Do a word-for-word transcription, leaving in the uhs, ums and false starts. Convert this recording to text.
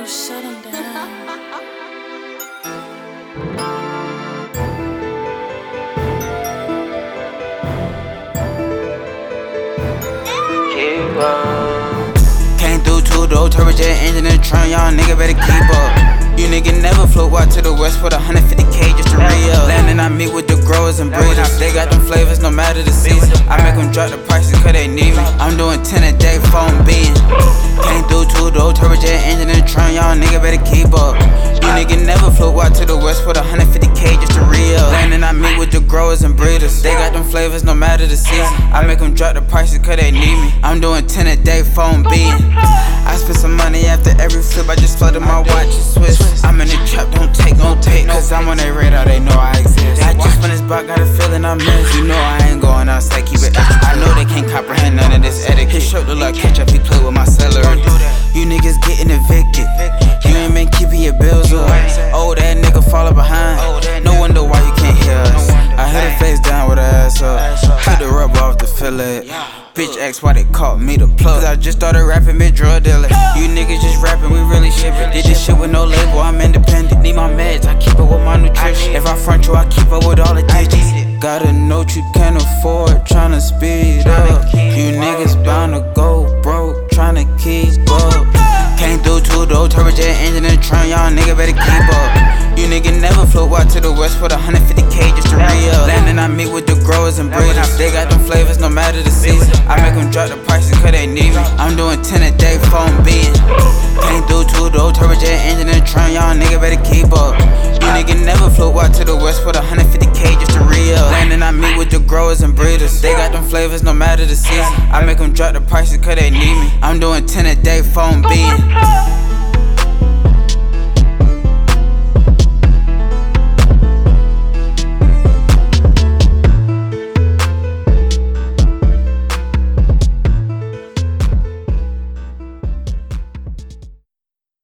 shut him down. Keep up. Came through two-door turbojet engine and trunk, y'all nigga better keep up. You nigga never flew out to the west for the one hundred fifty K just to re-up. Landing, I meet with the growers and breeders. They got them flavors no matter the season. I make them drop the prices cause they need me. I'm doing ten a day, phone beating. Came through two-door turbojet engine and trunk, y'all nigga better keep up. You nigga never flew out to the west for the one hundred fifty K just to re-up. Landing, I meet with the growers and breeders. They got them flavors no matter the season. I make them drop the prices cause they need me. I'm doing ten a day, phone beating. I spend some money after every flip, I just flooded my watch and switch. I'm in the trap, don't take no take, cause I'm on their radar, they know I exist. I just spun this block, got a feeling I miss. You know I ain't going outside, keep it extra. I know they can't comprehend none of this etiquette. His shirt look like ketchup, he play with my celery. You niggas getting evicted, you ain't been keeping your bills up. Oh, that nigga falling behind, no wonder why you can't hear us. I hit her face down with her ass up, took the rubber off the fillet. Bitch asked why they called me the plug, cause I just started rapping mid drug dealer. You niggas just rapping, we really shipping. Did this shit with no label, I'm independent. Need my meds, I keep up with my nutrition. If I front you, I keep up with all the digits. Got a note you can't afford, tryna speed up. You niggas bound to go broke, tryna keep up. Came through two-door turbojet engine and trunk, y'all nigga better keep up. You nigga never flew out to the west for the one hundred fifty K just to re-up. Landing, I meet with the growers and breeders. They got them flavors no matter the season. I make them drop the prices cause they need me. I'm doing ten a day, phone beating. Came through two-door turbojet engine and trunk, y'all nigga better keep up. You nigga never flew out to the west for the one hundred fifty K just to re-up. Landing, I meet with the growers and breeders. They got them flavors no matter the season. I make them drop the prices cause they need me. I'm doing ten a day, phone beating.